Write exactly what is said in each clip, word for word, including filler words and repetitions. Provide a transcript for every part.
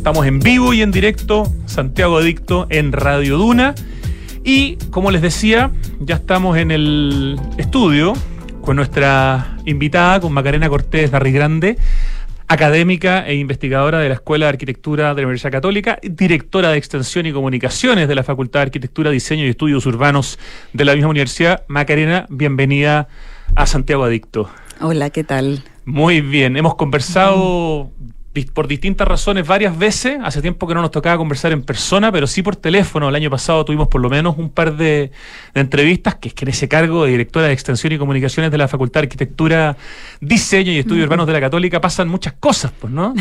Estamos en vivo y en directo, Santiago Adicto en Radio Duna. Y como les decía, ya estamos en el estudio con nuestra invitada, con Macarena Cortés Darrigrande, académica e investigadora de la Escuela de Arquitectura de la Universidad Católica, directora de Extensión y Comunicaciones de la Facultad de Arquitectura, Diseño y Estudios Urbanos de la misma universidad. Macarena, bienvenida a Santiago Adicto. Hola, ¿qué tal? Muy bien, hemos conversado por distintas razones varias veces. Hace tiempo que no nos tocaba conversar en persona, pero sí por teléfono. El año pasado tuvimos por lo menos un par de, de entrevistas, que es que en ese cargo de directora de Extensión y Comunicaciones de la Facultad de Arquitectura, Diseño y Estudios Urbanos de la Católica pasan muchas cosas, pues, ¿no?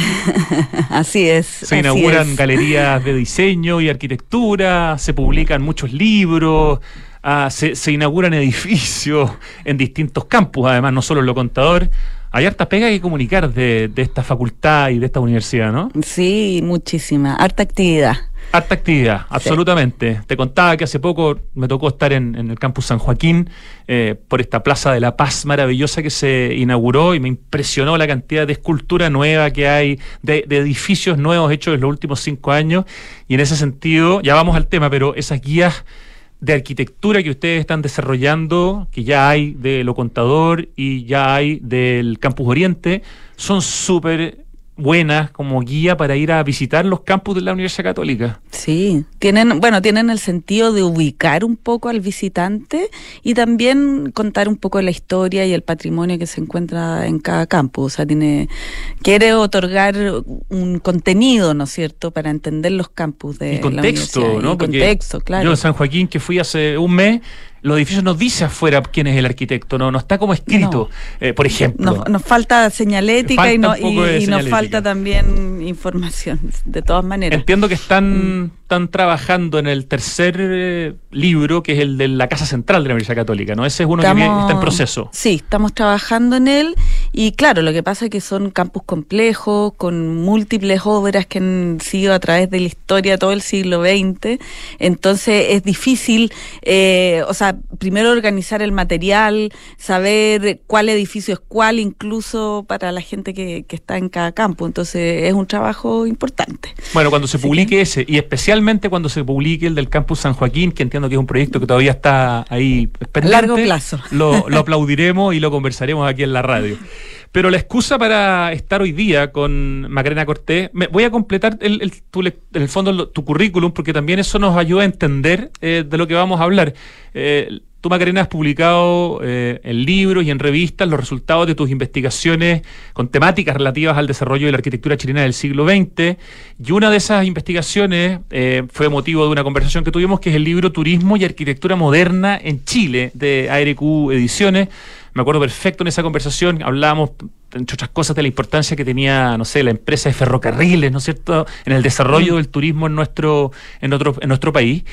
Así es. Se así inauguran es. galerías de diseño y arquitectura, se publican muchos libros, ah, se, se inauguran edificios en distintos campus, además, no solo en Lo Contador. Hay harta pega que comunicar de, de esta facultad y de esta universidad, ¿no? Sí, muchísima, harta actividad. Harta actividad, absolutamente. Sí. Te contaba que hace poco me tocó estar en, en el campus San Joaquín, eh, por esta Plaza de la Paz maravillosa que se inauguró, y me impresionó la cantidad de escultura nueva que hay, de, de edificios nuevos hechos en los últimos cinco años, y en ese sentido, ya vamos al tema, pero esas guías de arquitectura que ustedes están desarrollando, que ya hay de Lo Contador y ya hay del Campus Oriente, son súper buenas como guía para ir a visitar los campus de la Universidad Católica. Sí, tienen, bueno, tienen el sentido de ubicar un poco al visitante y también contar un poco la historia y el patrimonio que se encuentra en cada campus. O sea, tiene, quiere otorgar un contenido, ¿no es cierto?, para entender los campus de y contexto, la universidad. ¿no? Y contexto, claro. Yo en San Joaquín, que fui hace un mes, los edificios nos dice afuera quién es el arquitecto, no, no está como escrito, no. eh, por ejemplo. Nos, nos falta señalética falta y, no, y, y nos falta también información, de todas maneras. Entiendo que están, mm. están trabajando en el tercer eh, libro, que es el de la Casa Central de la Universidad Católica, ¿no? Ese es uno estamos, que está en proceso. Sí, estamos trabajando en él, y claro, lo que pasa es que son campus complejos, con múltiples obras que han sido a través de la historia todo el siglo veinte, entonces es difícil, eh, o sea, primero organizar el material, saber cuál edificio es cuál, incluso para la gente que, que está en cada campo. Entonces es un trabajo importante. Bueno, cuando se Así publique que... ese, y especialmente cuando se publique el del Campus San Joaquín, que entiendo que es un proyecto que todavía está ahí pendiente, largo plazo, lo, lo aplaudiremos y lo conversaremos aquí en la radio. Pero la excusa para estar hoy día con Macarena Cortés, me, voy a completar el, el, tu, en el fondo tu currículum, porque también eso nos ayuda a entender eh, de lo que vamos a hablar. Eh, tú, Macarena, has publicado eh, en libros y en revistas los resultados de tus investigaciones con temáticas relativas al desarrollo de la arquitectura chilena del siglo veinte, y una de esas investigaciones eh, fue motivo de una conversación que tuvimos, que es el libro Turismo y Arquitectura Moderna en Chile, de A R Q Ediciones. Me acuerdo perfecto en esa conversación, hablábamos, entre otras cosas, de la importancia que tenía, no sé, la empresa de ferrocarriles, ¿no es cierto?, en el desarrollo del turismo en nuestro, en otro, en nuestro país.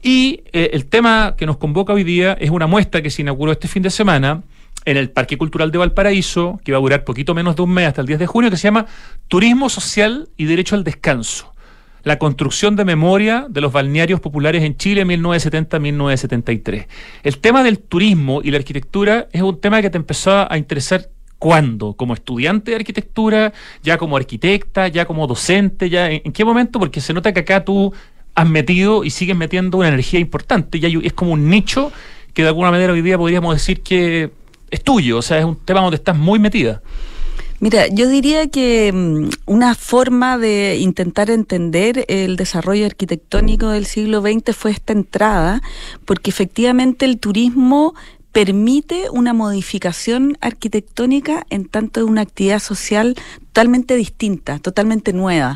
Y eh, el tema que nos convoca hoy día es una muestra que se inauguró este fin de semana en el Parque Cultural de Valparaíso, que va a durar poquito menos de un mes, hasta el diez de junio, que se llama Turismo Social y Derecho al Descanso: la construcción de memoria de los balnearios populares en Chile mil novecientos setenta a mil novecientos setenta y tres. El tema del turismo y la arquitectura es un tema que te empezó a interesar ¿cuándo? ¿Como estudiante de arquitectura? ¿Ya como arquitecta? ¿Ya como docente? ¿Ya en, en qué momento? Porque se nota que acá tú has metido y sigues metiendo una energía importante. Ya es como un nicho que de alguna manera hoy día podríamos decir que es tuyo. O sea, es un tema donde estás muy metida. Mira, yo diría que um, una forma de intentar entender el desarrollo arquitectónico del siglo veinte fue esta entrada, porque efectivamente el turismo permite una modificación arquitectónica en tanto de una actividad social totalmente distinta, totalmente nueva.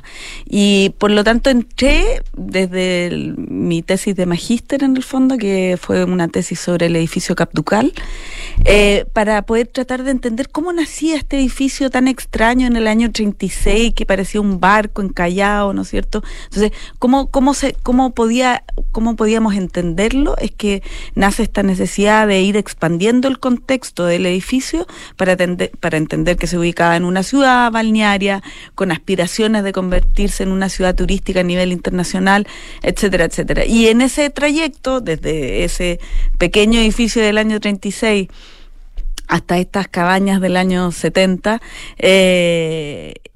Y por lo tanto entré desde el, mi tesis de magíster, en el fondo, que fue una tesis sobre el edificio Cap Ducal, eh, para poder tratar de entender cómo nacía este edificio tan extraño en el año treinta y seis, que parecía un barco encallado, ¿no es cierto? Entonces, ¿cómo, cómo, se, cómo, podía, cómo podíamos entenderlo? Es que nace esta necesidad de ir expandiendo el contexto del edificio para, atender, para entender que se ubicaba en una ciudad balnearia, con aspiraciones de convertirse en una ciudad turística a nivel internacional, etcétera, etcétera. Y en ese trayecto, desde ese pequeño edificio del año treinta y seis hasta estas cabañas del año setenta, eh,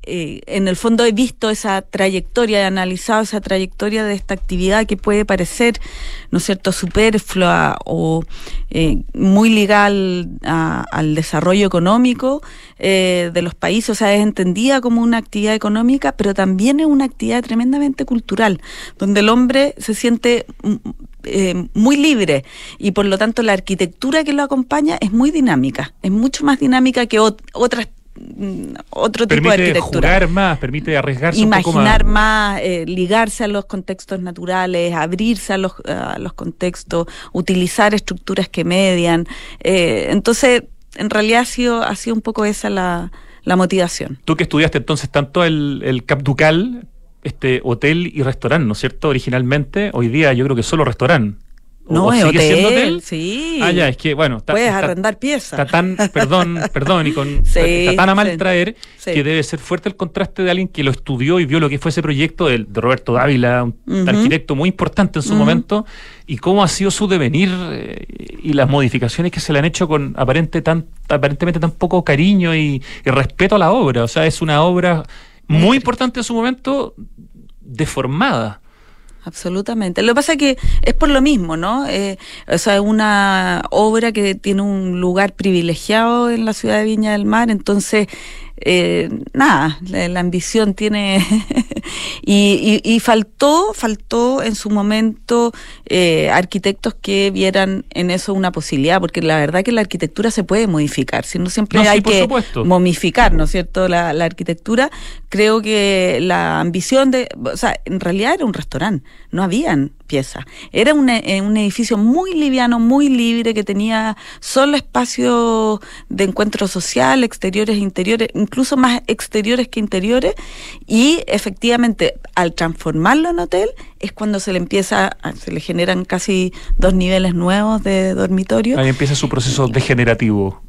eh, en el fondo he visto esa trayectoria, he analizado esa trayectoria de esta actividad que puede parecer, ¿no es cierto?, superflua o eh, muy ligada al, a, al desarrollo económico eh, de los países. O sea, es entendida como una actividad económica, pero también es una actividad tremendamente cultural, donde el hombre se siente eh, muy libre y por lo tanto la arquitectura que lo acompaña es muy dinámica, es mucho más dinámica que ot- otras otro tipo permite de arquitectura. Jugar más, permite arriesgarse Imaginar un poco más, más eh, ligarse a los contextos naturales, abrirse a los, a los contextos, utilizar estructuras que median. Eh, entonces, en realidad ha sido, ha sido un poco esa la, la motivación. Tú que estudiaste entonces tanto el, el Cap Ducal, este hotel y restaurante, ¿no es cierto? Originalmente, hoy día yo creo que solo restaurante. No, es sigue hotel, siendo hotel. Sí. Ah, ya, es que, bueno... Está, puedes está, arrendar piezas. Está tan, perdón, perdón, y con sí, está tan a mal sí, traer sí. que debe ser fuerte el contraste de alguien que lo estudió y vio lo que fue ese proyecto de, de Roberto Dávila, un uh-huh. arquitecto muy importante en su uh-huh. momento, y cómo ha sido su devenir eh, y las modificaciones que se le han hecho con aparente tan, aparentemente tan poco cariño y, y respeto a la obra. O sea, es una obra muy importante en su momento, deformada. Absolutamente. Lo que pasa es que es por lo mismo, ¿no? Eh, o sea, es una obra que tiene un lugar privilegiado en la ciudad de Viña del Mar, entonces, eh, nada, la, la ambición tiene... y, y, y faltó, faltó en su momento eh, arquitectos que vieran en eso una posibilidad, porque la verdad que la arquitectura se puede modificar, si no siempre no, hay sí, por que supuesto. momificar, ¿no es cierto?, la, la arquitectura. Creo que la ambición de... O sea, en realidad era un restaurante, no habían piezas. Era un, un edificio muy liviano, muy libre, que tenía solo espacio de encuentro social, exteriores e interiores, incluso más exteriores que interiores, y efectivamente al transformarlo en hotel es cuando se le empieza, se le generan casi dos niveles nuevos de dormitorio. Ahí empieza su proceso degenerativo.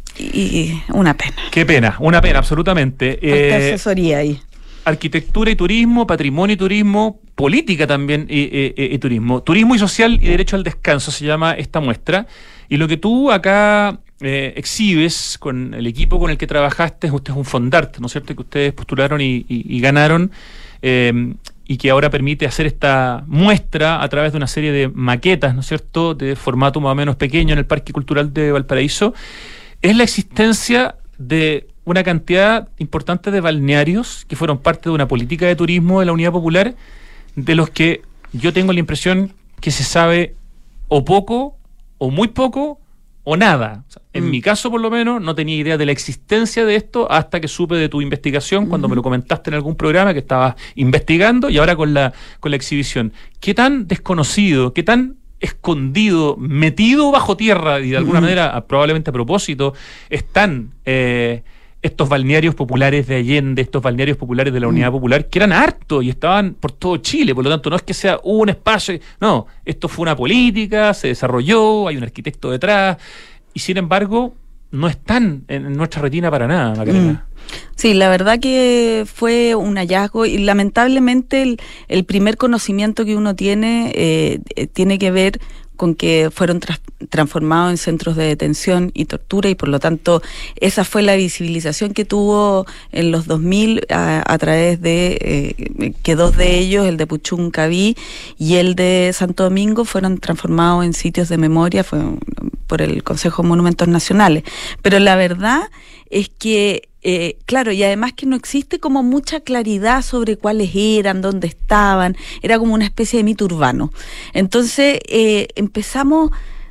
Y una pena. Qué pena, una pena, absolutamente. Falta eh, asesoría ahí. Arquitectura y turismo, patrimonio y turismo, política también y, y, y, y turismo. Turismo y social y derecho al descanso se llama esta muestra. Y lo que tú acá eh, exhibes con el equipo con el que trabajaste, usted es un Fondart, ¿no es cierto?, que ustedes postularon y, y, y ganaron, eh, y que ahora permite hacer esta muestra a través de una serie de maquetas, ¿no es cierto?, de formato más o menos pequeño en el Parque Cultural de Valparaíso. Es la existencia de una cantidad importante de balnearios que fueron parte de una política de turismo de la Unidad Popular, de los que yo tengo la impresión que se sabe o poco, o muy poco, o nada. O sea, en mm. mi caso, por lo menos, no tenía idea de la existencia de esto hasta que supe de tu investigación, cuando mm. me lo comentaste en algún programa que estabas investigando, y ahora con la, con la exhibición. ¿Qué tan desconocido, qué tan escondido, metido bajo tierra y de alguna mm. manera, probablemente a propósito, están eh, estos balnearios populares de Allende, estos balnearios populares de la Unidad mm. Popular, que eran hartos y estaban por todo Chile? Por lo tanto, no es que sea un espacio, no, esto fue una política, se desarrolló, hay un arquitecto detrás, y sin embargo no están en nuestra retina para nada, Macarena. Mm. Sí, la verdad que fue un hallazgo, y lamentablemente el, el primer conocimiento que uno tiene eh, tiene que ver con que fueron tra- transformados en centros de detención y tortura, y por lo tanto esa fue la visibilización que tuvo en los dos mil a, a través de eh, que dos de ellos, el de Puchuncaví y el de Santo Domingo, fueron transformados en sitios de memoria fue por el Consejo de Monumentos Nacionales. Pero la verdad es que Eh, claro, y además que no existe como mucha claridad sobre cuáles eran, dónde estaban, era como una especie de mito urbano. Entonces eh, empezamos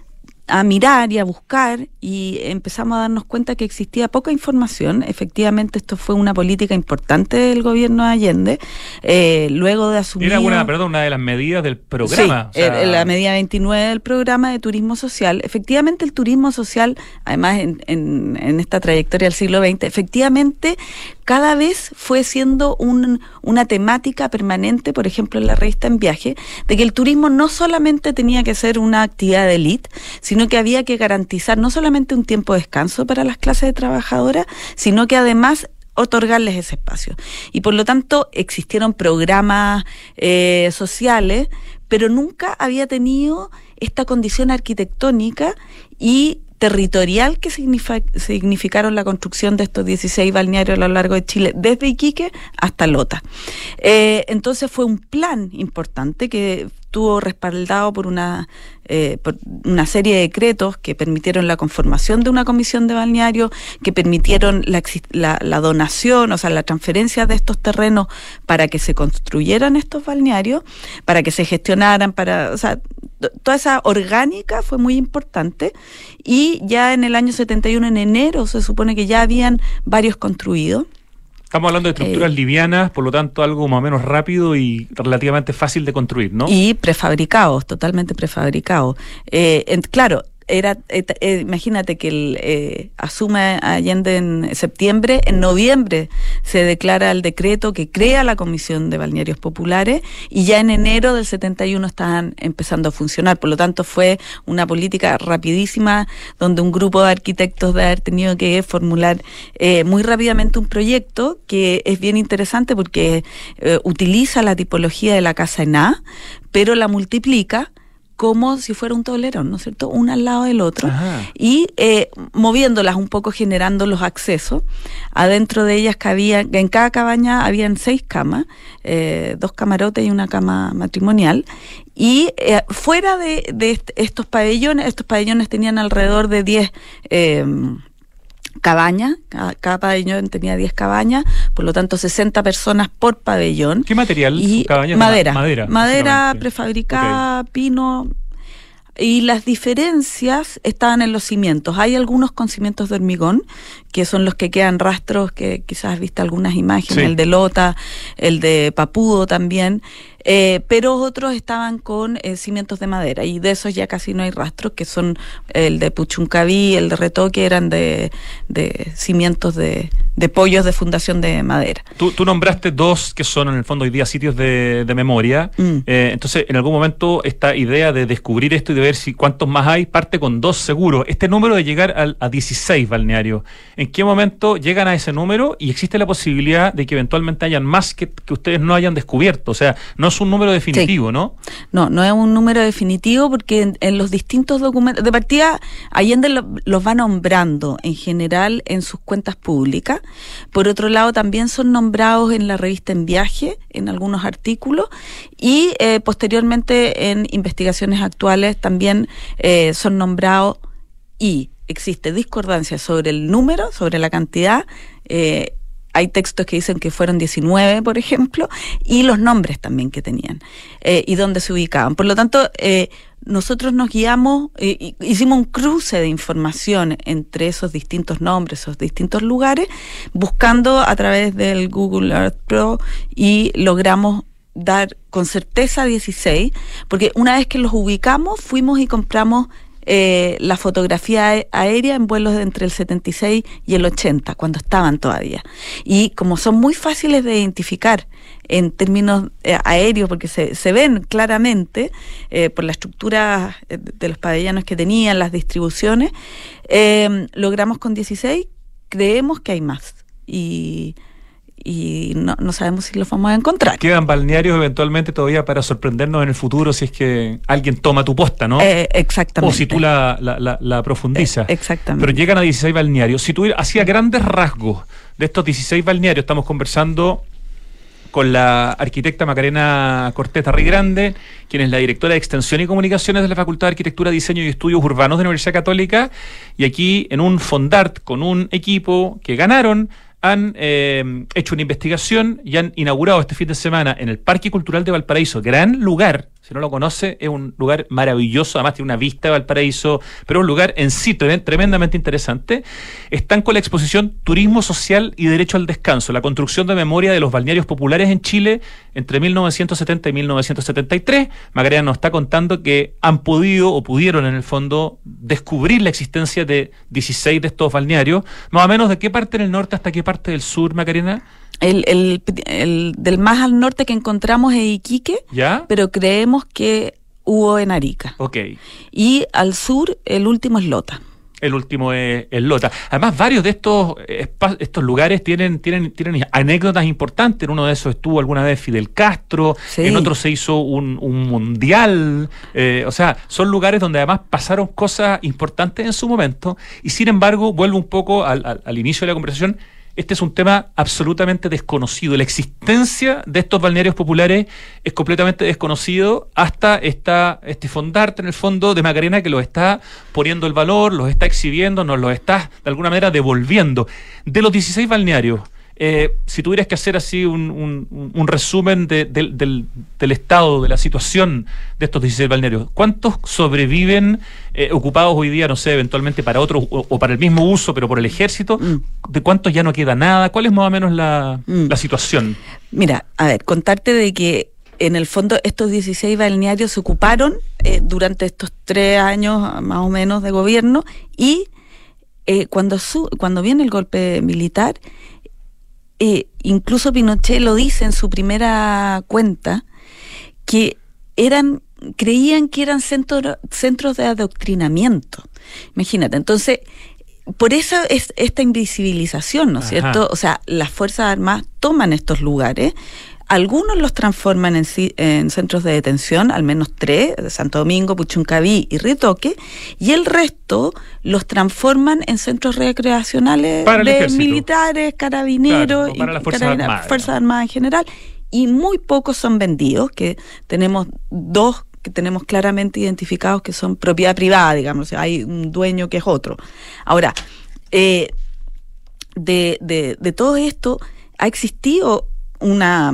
a mirar y a buscar, y empezamos a darnos cuenta que existía poca información. Efectivamente, esto fue una política importante del gobierno de Allende, eh, luego de asumir... Era una, perdón, una de las medidas del programa. Sí, o sea... la medida veintinueve del programa de turismo social. Efectivamente, el turismo social, además en, en, en esta trayectoria del siglo veinte, efectivamente cada vez fue siendo un, una temática permanente, por ejemplo en la revista En Viaje, de que el turismo no solamente tenía que ser una actividad de élite, sino que había que garantizar no solamente un tiempo de descanso para las clases de trabajadoras, sino que además otorgarles ese espacio. Y por lo tanto existieron programas eh, sociales, pero nunca había tenido esta condición arquitectónica y territorial que significa, significaron la construcción de estos dieciséis balnearios a lo largo de Chile, desde Iquique hasta Lota. Eh, entonces fue un plan importante que estuvo respaldado por una eh, por una serie de decretos que permitieron la conformación de una comisión de balneario, que permitieron la, la, la donación, o sea, la transferencia de estos terrenos para que se construyeran estos balnearios, para que se gestionaran, para, o sea, toda esa orgánica fue muy importante, y ya en el año setenta y uno, en enero, se supone que ya habían varios construidos. Estamos hablando de estructuras eh, livianas, por lo tanto algo más o menos rápido y relativamente fácil de construir, ¿no? Y prefabricados, totalmente prefabricados. Eh, en, claro, era eh, eh, imagínate que el, eh, asume Allende en septiembre, en noviembre se declara el decreto que crea la Comisión de Balnearios Populares, y ya en enero del setenta y uno estaban empezando a funcionar. Por lo tanto, fue una política rapidísima, donde un grupo de arquitectos de haber tenido que formular eh, muy rápidamente un proyecto que es bien interesante porque eh, utiliza la tipología de la casa en A, pero la multiplica como si fuera un tablerón, ¿no es cierto? Una al lado del otro. Ajá. Y eh, moviéndolas un poco, generando los accesos. Adentro de ellas cabía, en cada cabaña habían seis camas, eh, dos camarotes y una cama matrimonial. Y eh, fuera de, de est- estos pabellones, estos pabellones tenían alrededor de diez eh, cabañas, cada, cada pabellón tenía diez cabañas, por lo tanto sesenta personas por pabellón. ¿Qué material? Y cabañas madera, ma- madera, madera prefabricada, okay. Pino. Y las diferencias estaban en los cimientos. Hay algunos con cimientos de hormigón, que son los que quedan rastros, que quizás has visto algunas imágenes, sí. El de Lota, el de Papudo también, eh, pero otros estaban con eh, cimientos de madera, y de esos ya casi no hay rastros, que son el de Puchuncaví, el de Retoque, eran de, de cimientos de, de pollos de fundación de madera. Tú, tú nombraste dos que son en el fondo hoy día sitios de, de memoria, mm. eh, entonces en algún momento esta idea de descubrir esto y de ver si cuántos más hay, parte con dos seguro. Este número de llegar al, a dieciséis balnearios, ¿en qué momento llegan a ese número y existe la posibilidad de que eventualmente hayan más que, que ustedes no hayan descubierto? O sea, no es un número definitivo, sí. ¿no? No, no es un número definitivo, porque en, en los distintos documentos, de partida, Allende lo, los va nombrando en general en sus cuentas públicas. Por otro lado, también son nombrados en la revista En Viaje, en algunos artículos, y eh, posteriormente en investigaciones actuales también eh, son nombrados, y existe discordancia sobre el número, sobre la cantidad. Eh, hay textos que dicen que fueron diecinueve, por ejemplo, y los nombres también que tenían, eh, y dónde se ubicaban. Por lo tanto, eh, nosotros nos guiamos, eh, hicimos un cruce de información entre esos distintos nombres, esos distintos lugares, buscando a través del Google Earth Pro, y logramos dar con certeza dieciséis, porque una vez que los ubicamos, fuimos y compramos Eh, la fotografía aérea en vuelos de entre el setenta y seis y el ochenta, cuando estaban todavía. Y como son muy fáciles de identificar en términos eh, aéreos, porque se, se ven claramente eh, por la estructura de los pabellones que tenían, las distribuciones, eh, logramos con dieciséis, creemos que hay más. Y... y no, no sabemos si los vamos a encontrar. Quedan balnearios eventualmente todavía para sorprendernos en el futuro, si es que alguien toma tu posta, ¿no? Eh, exactamente. O si tú la, la, la, la profundizas. Eh, exactamente. Pero llegan a dieciséis balnearios. Si tú hacías grandes rasgos de estos dieciséis balnearios, estamos conversando con la arquitecta Macarena Cortés Tarrigrande, quien es la directora de Extensión y Comunicaciones de la Facultad de Arquitectura, Diseño y Estudios Urbanos de la Universidad Católica, y aquí en un Fondart con un equipo que ganaron, han eh, hecho una investigación y han inaugurado este fin de semana en el Parque Cultural de Valparaíso, gran lugar. Si no lo conoce, es un lugar maravilloso, además tiene una vista de Valparaíso, pero es un lugar en sí tremendamente interesante. Están con la exposición Turismo Social y Derecho al Descanso, la construcción de memoria de los balnearios populares en Chile entre mil novecientos setenta y mil novecientos setenta y tres. Macarena nos está contando que han podido o pudieron en el fondo descubrir la existencia de dieciséis de estos balnearios. Más o menos, ¿de qué parte del norte hasta qué parte del sur, Macarena? El, el, el del más al norte que encontramos es Iquique, ¿ya? Pero creemos que hubo en Arica. Ok. Y al sur, el último es Lota. El último es el Lota. Además, varios de estos estos lugares tienen, tienen, tienen anécdotas importantes. En uno de esos estuvo alguna vez Fidel Castro, sí. En otro se hizo un, un mundial. Eh, o sea, son lugares donde además pasaron cosas importantes en su momento. Y sin embargo, vuelvo un poco al, al, al inicio de la conversación. Este es un tema absolutamente desconocido. La existencia de estos balnearios populares es completamente desconocido hasta esta, este fondarte en el fondo de Macarena, que los está poniendo el valor, los está exhibiendo, nos los está de alguna manera devolviendo. De los dieciséis balnearios, eh, si tuvieras que hacer así un, un, un resumen de, de, del, del estado, de la situación de estos dieciséis balnearios, ¿cuántos sobreviven eh, ocupados hoy día, no sé, eventualmente para otros o, o para el mismo uso, pero por el ejército? Mm. ¿De cuántos ya no queda nada? ¿Cuál es más o menos la, mm. la situación? Mira, a ver, contarte de que en el fondo estos dieciséis balnearios se ocuparon eh, durante estos tres años más o menos de gobierno y eh, cuando, su, cuando viene el golpe militar, Eh, incluso Pinochet lo dice en su primera cuenta, que eran, creían que eran centro, centros de adoctrinamiento. Imagínate, entonces, por eso es esta invisibilización, ¿no es cierto? O sea, las Fuerzas Armadas toman estos lugares, algunos los transforman en, en centros de detención, al menos tres, Santo Domingo, Puchuncaví y Ritoque, y el resto los transforman en centros recreacionales de militares, carabineros, claro, para y las Fuerzas Armadas, Fuerzas Armadas en general, y muy pocos son vendidos, que tenemos dos que tenemos claramente identificados que son propiedad privada, digamos, o sea, hay un dueño que es otro. Ahora, eh, de, de, de todo esto ha existido una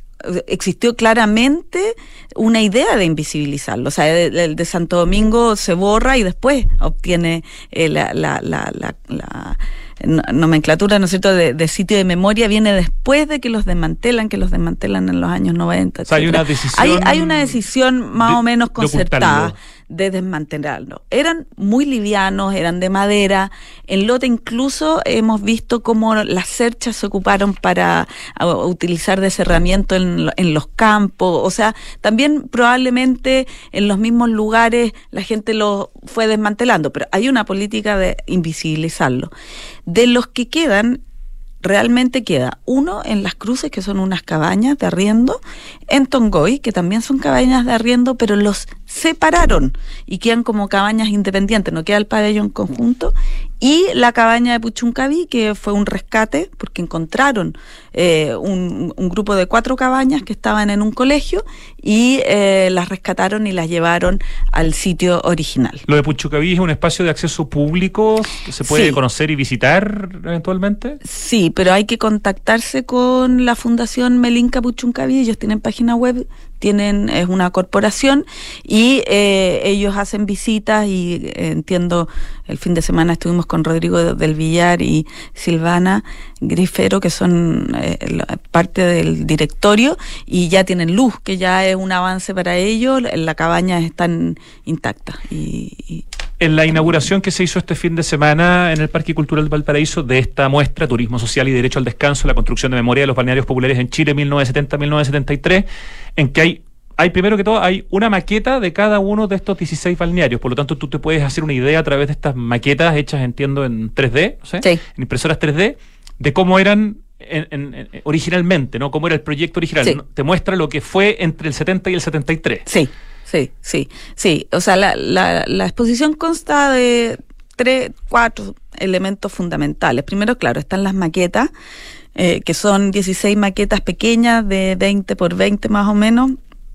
existió claramente una idea de invisibilizarlo. O sea, el de, de Santo Domingo se borra y después obtiene eh, la, la, la, la, la nomenclatura, ¿no es cierto?, de, de sitio de memoria, viene después de que los desmantelan, que los desmantelan en los años noventa. O sea, hay una decisión. Hay, hay una decisión más de, o menos concertada de, de desmantelarlo. Eran muy livianos, eran de madera. En Lota incluso hemos visto cómo las cerchas se ocuparon para a, a utilizar de cerramiento en, en los campos. O sea, también probablemente en los mismos lugares la gente lo fue desmantelando, pero hay una política de invisibilizarlo. De los que quedan, realmente queda uno en Las Cruces, que son unas cabañas de arriendo, en Tongoy, que también son cabañas de arriendo, pero los separaron y quedan como cabañas independientes, no queda el pabellón conjunto, y la cabaña de Puchuncaví, que fue un rescate, porque encontraron eh, un, un grupo de cuatro cabañas que estaban en un colegio y eh, las rescataron y las llevaron al sitio original. ¿Lo de Puchuncaví es un espacio de acceso público que se puede sí. conocer y visitar eventualmente? Sí, pero hay que contactarse con la Fundación Melinka Puchuncaví, ellos tienen página web, tienen es una corporación y eh, ellos hacen visitas y eh, entiendo, el fin de semana estuvimos con Rodrigo del Villar y Silvana Grifero, que son eh, parte del directorio, y ya tienen luz, que ya es un avance para ellos, la cabaña están intactas. Y, y en la inauguración que se hizo este fin de semana en el Parque Cultural de Valparaíso de esta muestra, Turismo Social y Derecho al Descanso, la construcción de memoria de los balnearios populares en Chile mil novecientos setenta a mil novecientos setenta y tres, en que hay, hay primero que todo, hay una maqueta de cada uno de estos dieciséis balnearios, por lo tanto tú te puedes hacer una idea a través de estas maquetas hechas, entiendo, en tres D, no sé, sí. en impresoras tres D, de cómo eran en, en, en, originalmente, ¿no? Cómo era el proyecto original. Sí. Te muestra lo que fue entre el setenta y el setenta y tres. Sí. Sí, sí, sí. O sea, la, la, la exposición consta de tres, cuatro elementos fundamentales. Primero, claro, están las maquetas, eh, que son dieciséis maquetas pequeñas de veinte por veinte más o menos,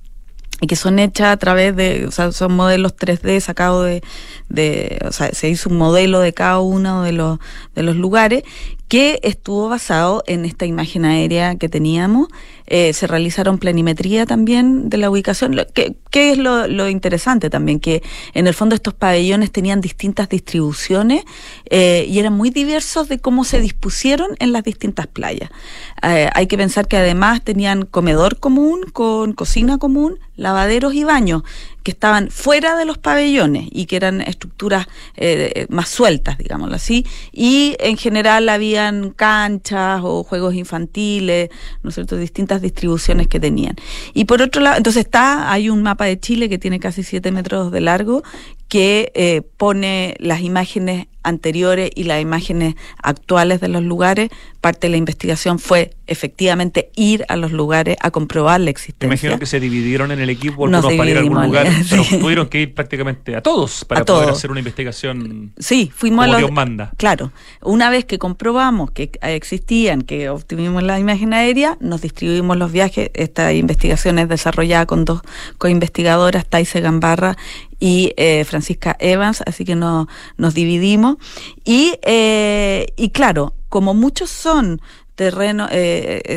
y que son hechas a través de, o sea, son modelos tres D sacados de, de, o sea, se hizo un modelo de cada uno de los, de los lugares, que estuvo basado en esta imagen aérea que teníamos. Eh, se realizaron planimetría también de la ubicación, que, que es lo, lo interesante también, que en el fondo estos pabellones tenían distintas distribuciones eh, y eran muy diversos de cómo se dispusieron en las distintas playas. Eh, hay que pensar que además tenían comedor común con cocina común, lavaderos y baños, que estaban fuera de los pabellones y que eran estructuras eh, más sueltas, digámoslo así, y en general habían canchas o juegos infantiles, ¿no es cierto?, distintas distribuciones que tenían. Y por otro lado, entonces está, hay un mapa de Chile que tiene casi siete metros de largo, que eh, pone las imágenes anteriores y las imágenes actuales de los lugares. Parte de la investigación fue efectivamente ir a los lugares a comprobar la existencia. Me imagino que se dividieron en el equipo, Nos algunos para ir a algún lugar, dividimos, pero sí. tuvieron que ir prácticamente a todos para A poder todos. hacer una investigación Sí, fuimos como a los, Dios manda. Claro, una vez que comprobamos que existían, que obtuvimos la imagen aérea, nos distribuimos los viajes. Esta investigación es desarrollada con dos coinvestigadoras, Taise Gambarra y eh, Francisca Evans, así que no, nos dividimos. Y, eh, y claro, como muchos son terrenos eh, eh,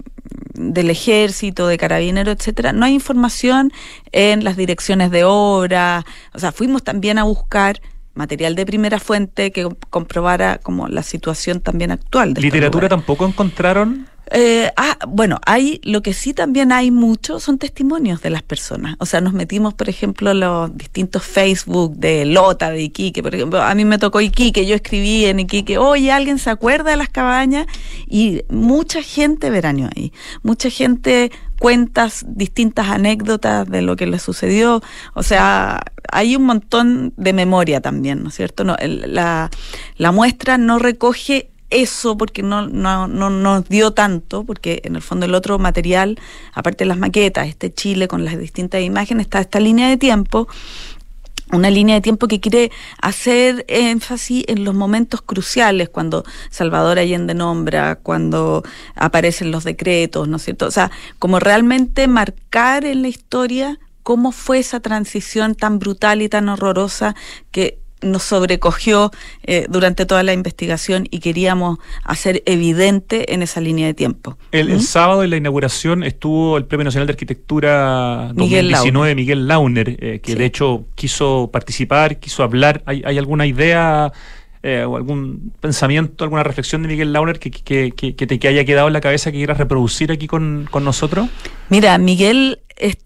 del ejército, de carabineros, etcétera, no hay información en las direcciones de obra. O sea, fuimos también a buscar material de primera fuente que comprobara como la situación también actual de ¿Literatura tampoco encontraron? Eh, ah, bueno, hay, lo que sí también hay mucho son testimonios de las personas. O sea, nos metimos, por ejemplo, en los distintos Facebook de Lota, de Iquique, por ejemplo. A mí me tocó Iquique, yo escribí en Iquique, oye, ¿alguien se acuerda de las cabañas? Y mucha gente veraneó ahí. Mucha gente cuenta distintas anécdotas de lo que le sucedió. O sea, hay un montón de memoria también, ¿no es cierto? No, el, la, la muestra no recoge eso porque no, no, no nos dio tanto, porque en el fondo el otro material, aparte de las maquetas, este Chile con las distintas imágenes, está esta línea de tiempo, una línea de tiempo que quiere hacer énfasis en los momentos cruciales, cuando Salvador Allende nombra, cuando aparecen los decretos, ¿no es cierto? O sea, como realmente marcar en la historia cómo fue esa transición tan brutal y tan horrorosa que nos sobrecogió eh, durante toda la investigación y queríamos hacer evidente en esa línea de tiempo. El, ¿Mm? el sábado en la inauguración estuvo el Premio Nacional de Arquitectura Miguel dos mil diecinueve, Launer. Miguel Launer, eh, que Sí. de hecho quiso participar, quiso hablar. ¿Hay, hay alguna idea eh, o algún pensamiento, alguna reflexión de Miguel Launer que, que, que, que te que haya quedado en la cabeza que quieras reproducir aquí con, con nosotros? Mira, Miguel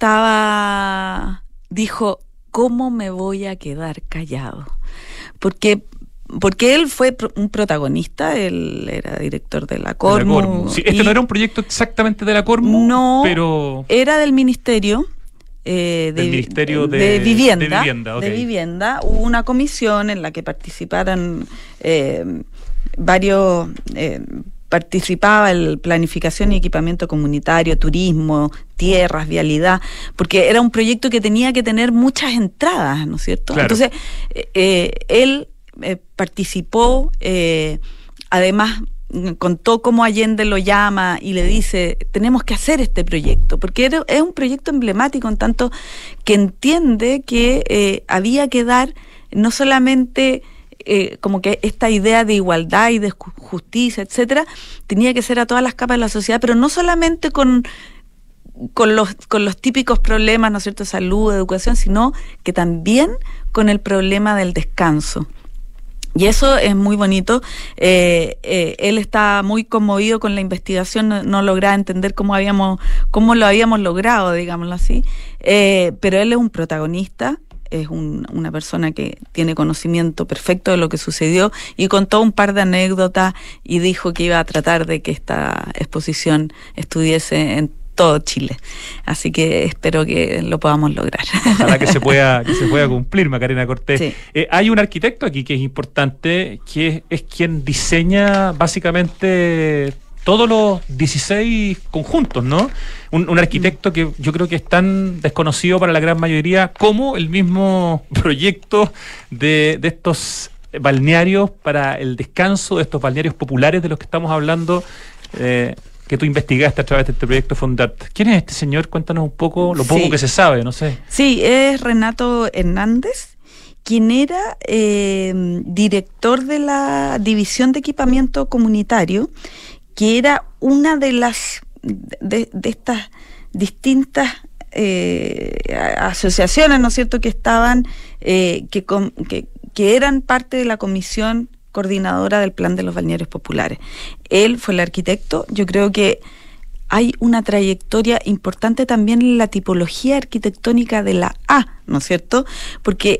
estaba, dijo, ¿cómo me voy a quedar callado? Porque porque él fue pro, un protagonista, él era director de la Cormu. De la Cormu. Sí, este no era un proyecto exactamente de la Cormu, no, pero era del ministerio. Eh, de, del Ministerio de, de Vivienda, de Vivienda, okay. de Vivienda. Hubo una comisión en la que participaran eh, varios... Eh, participaba el planificación y equipamiento comunitario, turismo, tierras, vialidad, porque era un proyecto que tenía que tener muchas entradas, ¿no es cierto? Claro. Entonces, eh, él eh, participó, eh, además contó cómo Allende lo llama y le dice, tenemos que hacer este proyecto, porque era, es un proyecto emblemático en tanto que entiende que eh, había que dar no solamente... Eh, como que esta idea de igualdad y de justicia, etcétera, tenía que ser a todas las capas de la sociedad, pero no solamente con, con los con los típicos problemas, ¿no es cierto?, salud, educación, sino que también con el problema del descanso. Y eso es muy bonito. Eh, eh, él está muy conmovido con la investigación, no, no lograba entender cómo habíamos, cómo lo habíamos logrado, digámoslo así. Eh, pero él es un protagonista. Es un, una persona que tiene conocimiento perfecto de lo que sucedió y contó un par de anécdotas y dijo que iba a tratar de que esta exposición estuviese en todo Chile. Así que espero que lo podamos lograr. Ojalá que se pueda, que se pueda cumplir, Macarena Cortés. Sí. Eh, hay un arquitecto aquí que es importante, que es, es quien diseña básicamente todos los dieciséis conjuntos, ¿no? Un, un arquitecto que yo creo que es tan desconocido para la gran mayoría como el mismo proyecto de, de estos balnearios para el descanso, de estos balnearios populares de los que estamos hablando, eh, que tú investigaste a través de este proyecto Fondart. ¿Quién es este señor? Cuéntanos un poco, lo poco Sí. que se sabe, no sé. Sí, es Renato Hernández, quien era eh, director de la División de Equipamiento Comunitario, que era una de las de, de estas distintas eh, asociaciones, ¿no es cierto?, que estaban eh, que, com, que que eran parte de la comisión coordinadora del Plan de los Balnearios Populares. Él fue el arquitecto. Yo creo que hay una trayectoria importante también en la tipología arquitectónica de la A, ¿no es cierto?, porque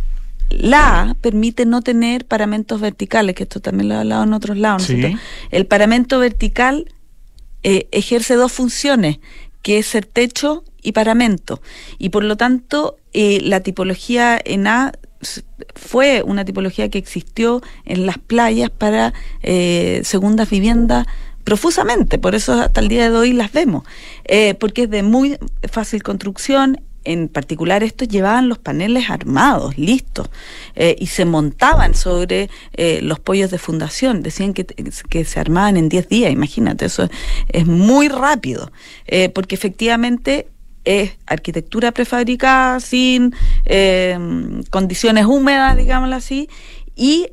la A permite no tener paramentos verticales, que esto también lo he hablado en otros lados, ¿no es Sí. cierto? El paramento vertical eh, ejerce dos funciones, que es ser techo y paramento, y por lo tanto eh, la tipología en A fue una tipología que existió en las playas para eh, segundas viviendas profusamente, por eso hasta el día de hoy las vemos, eh, porque es de muy fácil construcción. En particular estos llevaban los paneles armados, listos, eh, y se montaban sobre eh, los pollos de fundación. Decían que, que se armaban en diez días, imagínate, eso es, es muy rápido, eh, porque efectivamente es arquitectura prefabricada, sin eh, condiciones húmedas, digámoslo así, y,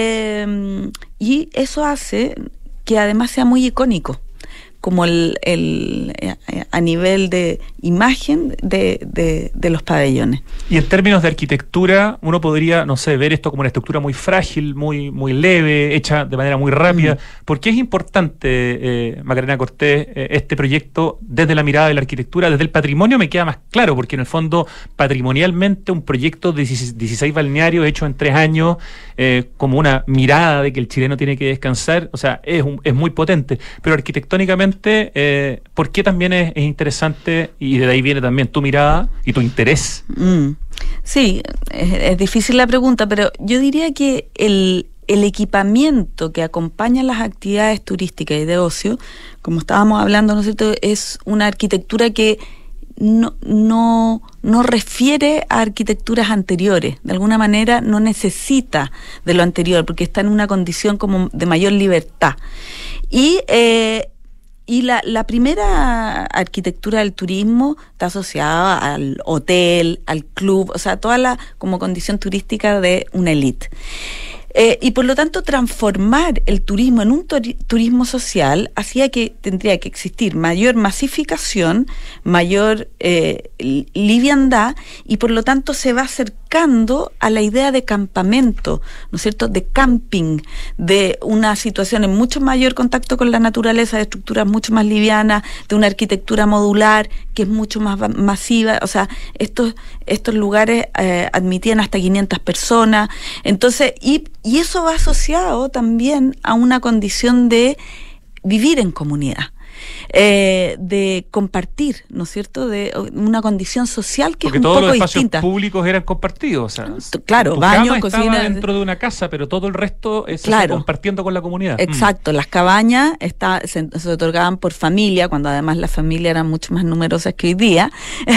eh, y eso hace que además sea muy icónico, como el, el a nivel de imagen de, de, de los pabellones. Y en términos de arquitectura, uno podría, no sé, ver esto como una estructura muy frágil, muy, muy leve, hecha de manera muy rápida. Mm. ¿Por qué es importante, eh, Macarena Cortés, eh, este proyecto desde la mirada de la arquitectura? Desde el patrimonio me queda más claro, porque en el fondo, patrimonialmente, un proyecto de dieciséis balnearios hecho en tres años, eh, como una mirada de que el chileno tiene que descansar, o sea, es, un, es muy potente. Pero arquitectónicamente, Eh, ¿por qué también es, es interesante, y de ahí viene también tu mirada y tu interés? Mm. Sí, es, es difícil la pregunta, pero yo diría que el, el equipamiento que acompaña las actividades turísticas y de ocio, como estábamos hablando, ¿no es cierto?, es una arquitectura que no, no, no refiere a arquitecturas anteriores, de alguna manera no necesita de lo anterior, porque está en una condición como de mayor libertad. Y eh, Y la, la primera arquitectura del turismo está asociada al hotel, al club, o sea, toda la como condición turística de una élite. Eh, y por lo tanto, transformar el turismo en un turi- turismo social hacía que tendría que existir mayor masificación, mayor eh, liviandad, y por lo tanto se va acercando a la idea de campamento, ¿no es cierto?, de camping, de una situación en mucho mayor contacto con la naturaleza, de estructuras mucho más livianas, de una arquitectura modular que es mucho más masiva. O sea, estos, estos lugares eh, admitían hasta quinientas personas. Entonces, y Y eso va asociado también a una condición de vivir en comunidad, eh, de compartir, ¿no es cierto?, de una condición social que Porque es un todos poco los espacios distinta. públicos eran compartidos, o sea, claro, tu baño, cama cocina, estaba dentro de una casa, pero todo el resto se claro, compartiendo con la comunidad. Exacto, mm. Las cabañas está, se, se otorgaban por familia, cuando además las familias eran mucho más numerosas que hoy día,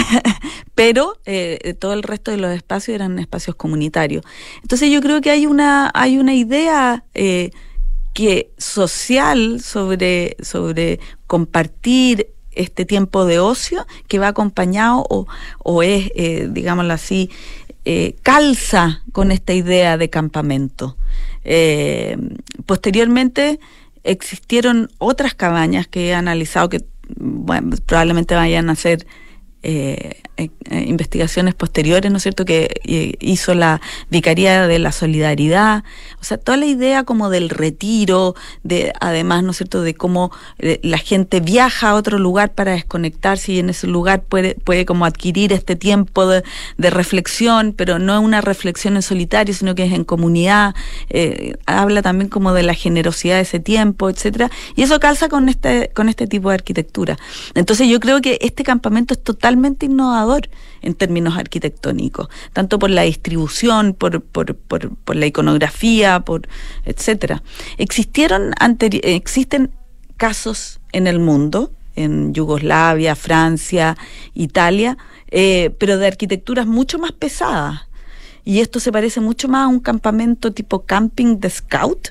pero eh, todo el resto de los espacios eran espacios comunitarios. Entonces yo creo que hay una hay una idea eh, que social sobre sobre compartir este tiempo de ocio, que va acompañado o, o es, eh, digámoslo así, eh, calza con esta idea de campamento. Eh, posteriormente existieron otras cabañas que he analizado que, bueno, probablemente vayan a ser Eh, eh, investigaciones posteriores, ¿no es cierto?, que eh, hizo la Vicaría de la Solidaridad. O sea, toda la idea como del retiro, de además, ¿no es cierto?, de cómo eh, la gente viaja a otro lugar para desconectarse, y en ese lugar puede, puede como adquirir este tiempo de, de reflexión, pero no es una reflexión en solitario, sino que es en comunidad. Eh, habla también como de la generosidad de ese tiempo, etcétera, y eso calza con este, con este tipo de arquitectura. Entonces yo creo que este campamento es totalmente innovador en términos arquitectónicos, tanto por la distribución, por, por, por, por la iconografía, por etcétera. Existieron anteri- existen casos en el mundo, en Yugoslavia, Francia, Italia, eh, pero de arquitecturas mucho más pesadas. Y esto se parece mucho más a un campamento tipo camping de scout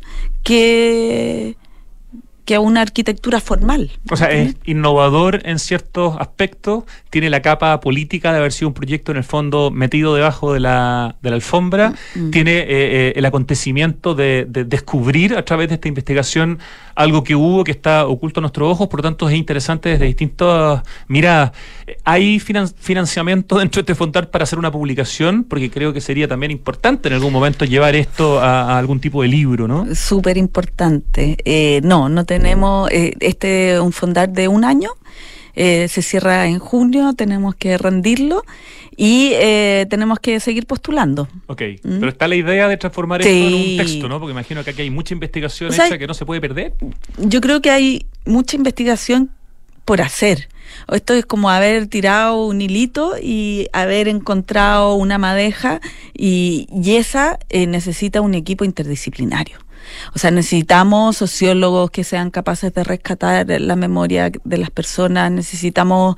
que que a una arquitectura formal. O sea, es innovador en ciertos aspectos, tiene la capa política de haber sido un proyecto en el fondo metido debajo de la, de la alfombra, mm. tiene eh, eh, el acontecimiento de, de descubrir a través de esta investigación algo que hubo, que está oculto a nuestros ojos, por lo tanto es interesante desde distintas miradas. ¿Hay finan- financiamiento dentro de este Fondar para hacer una publicación? Porque creo que sería también importante en algún momento llevar esto a, a algún tipo de libro, ¿no? Súper importante. Eh, no, no tenemos, eh, este un Fondar de un año, eh, se cierra en junio, tenemos que rendirlo y eh, tenemos que seguir postulando. Ok, ¿Mm? Pero está la idea de transformar sí. esto en un texto, ¿no? Porque imagino que aquí hay mucha investigación, o sea, hecha que no se puede perder. Yo creo que hay mucha investigación por hacer. Esto es como haber tirado un hilito y haber encontrado una madeja y, y esa eh, necesita un equipo interdisciplinario. O sea, necesitamos sociólogos que sean capaces de rescatar la memoria de las personas, necesitamos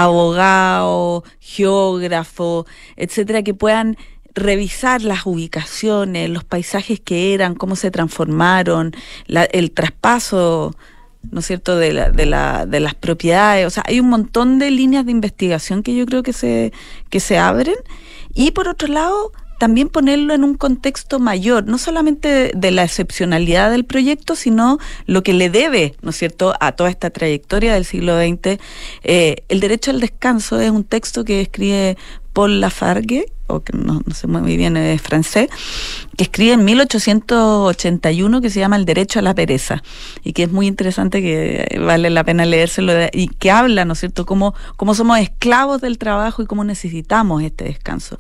abogados, geógrafos, etcétera, que puedan revisar las ubicaciones, los paisajes que eran, cómo se transformaron, la, el traspaso, ¿no es cierto?, de, la, de, la, de las propiedades. O sea, hay un montón de líneas de investigación que yo creo que se, que se abren. Y por otro lado, también ponerlo en un contexto mayor, no solamente de, de la excepcionalidad del proyecto, sino lo que le debe, ¿no es cierto?, a toda esta trayectoria del siglo veinte. Eh, el derecho al descanso es un texto que escribe Paul Lafargue, o que no, no sé muy bien, es francés, que escribe en mil ochocientos ochenta y uno, que se llama El derecho a la pereza, y que es muy interesante, que vale la pena leérselo, y que habla, ¿no es cierto?, cómo, cómo somos esclavos del trabajo y cómo necesitamos este descanso.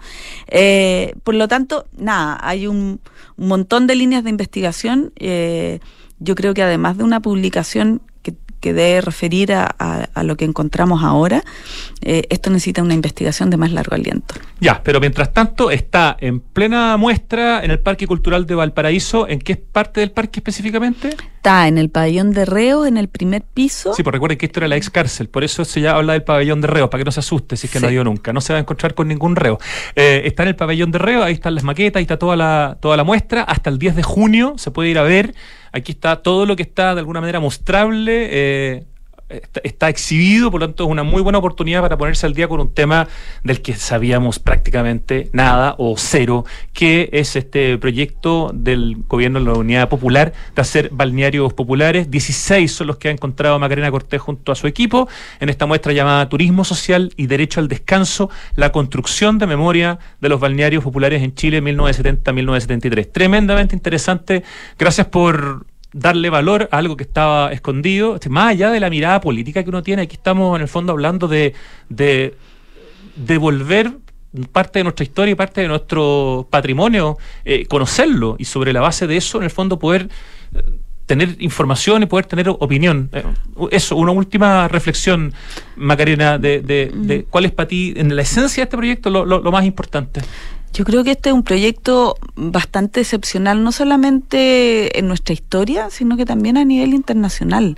Eh, por lo tanto, nada, hay un, un montón de líneas de investigación. Eh, yo creo que además de una publicación que que debe referir a, a, a lo que encontramos ahora, eh, esto necesita una investigación de más largo aliento. Ya, pero mientras tanto está en plena muestra en el Parque Cultural de Valparaíso. ¿En qué parte del parque específicamente? Está en el pabellón de reos, en el primer piso. Sí, pues recuerden que esto era la ex cárcel, por eso se ya habla del pabellón de reos, para que no se asuste si es que sí. No ha ido nunca, no se va a encontrar con ningún reo. Eh, está en el pabellón de reos, ahí están las maquetas, ahí está toda la, toda la muestra, hasta el diez de junio se puede ir a ver. Aquí está todo lo que está de alguna manera mostrable, eh, está, está exhibido, por lo tanto es una muy buena oportunidad para ponerse al día con un tema del que sabíamos prácticamente nada o cero, que es este proyecto del gobierno de la Unidad Popular de hacer balnearios populares. dieciséis son los que ha encontrado Macarena Cortés junto a su equipo en esta muestra llamada Turismo Social y Derecho al Descanso, la construcción de memoria de los balnearios populares en Chile mil novecientos setenta a mil novecientos setenta y tres. Tremendamente interesante. Gracias por darle valor a algo que estaba escondido, más allá de la mirada política que uno tiene. Aquí estamos en el fondo hablando de, de devolver parte de nuestra historia y parte de nuestro patrimonio, eh, conocerlo, y sobre la base de eso, en el fondo, poder eh, tener información y poder tener opinión. Eh, eso, una última reflexión, Macarena, de, de, de cuál es para ti, en la esencia de este proyecto, lo, lo, lo más importante. Yo creo que este es un proyecto bastante excepcional, no solamente en nuestra historia, sino que también a nivel internacional.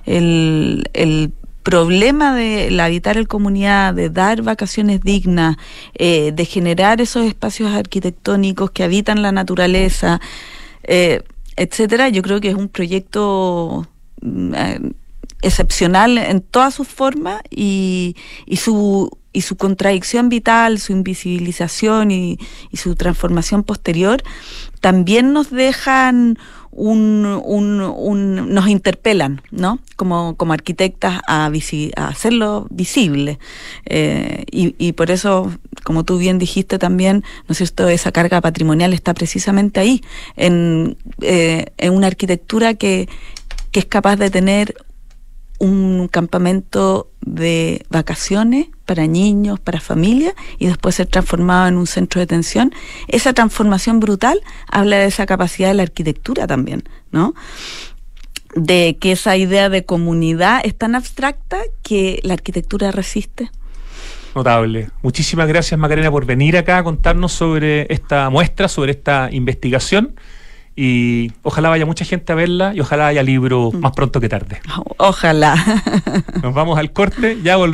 El, el problema de el habitar en comunidad, de dar vacaciones dignas, eh, de generar esos espacios arquitectónicos que habitan la naturaleza, eh, etcétera, yo creo que es un proyecto eh, excepcional en todas sus formas, y, y su y su contradicción vital, su invisibilización y, y su transformación posterior también nos dejan un, un, un nos interpelan, ¿no? Como, como arquitectas a, visi, a hacerlo visible. Eh, y, y por eso, como tú bien dijiste también, ¿no es cierto?, esa carga patrimonial está precisamente ahí, en, eh, en una arquitectura que, que es capaz de tener un campamento de vacaciones para niños, para familias, y después ser transformado en un centro de detención. Esa transformación brutal habla de esa capacidad de la arquitectura también, ¿no? De que esa idea de comunidad es tan abstracta que la arquitectura resiste. Notable. Muchísimas gracias, Macarena, por venir acá a contarnos sobre esta muestra, sobre esta investigación. Y ojalá vaya mucha gente a verla, y ojalá haya libro más pronto que tarde. Ojalá. Nos vamos al corte, ya volvemos.